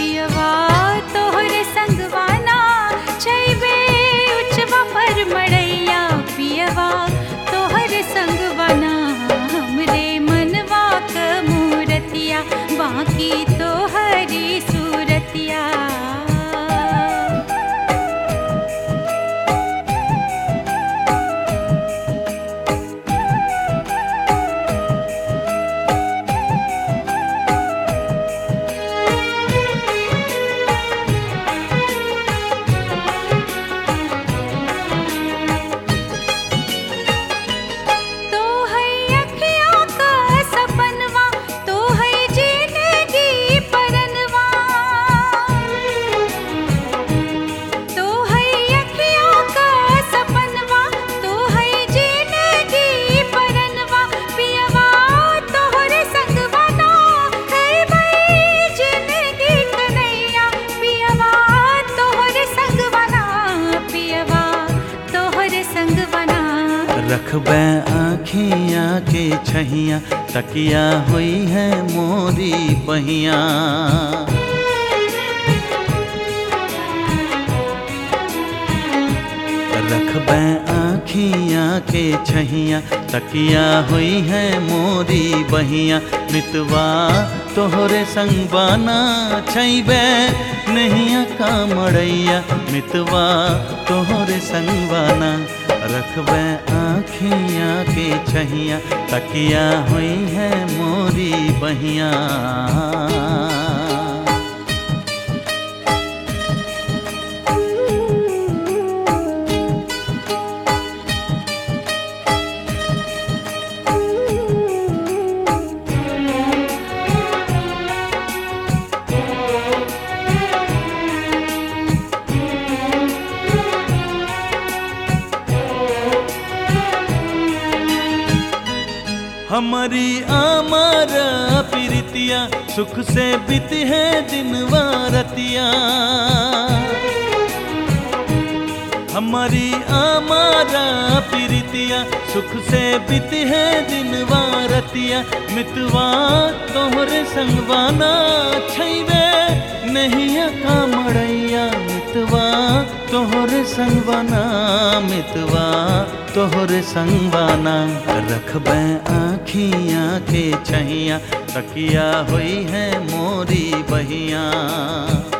पियवा तोहरे संगवाना छैबे उचवा पर मड़ैया पियवा तोहरे संगवाना हमरे मनवा क मूरतिया बाकी तोहरी सूरतिया। रखबै आँखियाँ के छहिया तकिया हुई है मोरी बहिया। रखबै आँखियाँ के छहिया तकिया हुई है मोरी बहिया। मितवा तोहरे संगवाना छैबे नहिया का मड़ैया मितवा तोहरे संगवाना। रखबै आँखियाँ के छहिया तकिया हुई है मोरी बहिया। हमारी आमार प्रीतिया सुख से बीती है दिनवा रतिया। हमारी आमार प्रीतिया सुख से बीती है दिनवा रतिया। मितवा तोहरे संगवाना छैबे नहिया का मड़ैया मितवा तोहरे संगवाना मितवा तोहरे संगवाना। रखबै आँखियाँ के छहिया तकिया हुई है मोरी बहिया।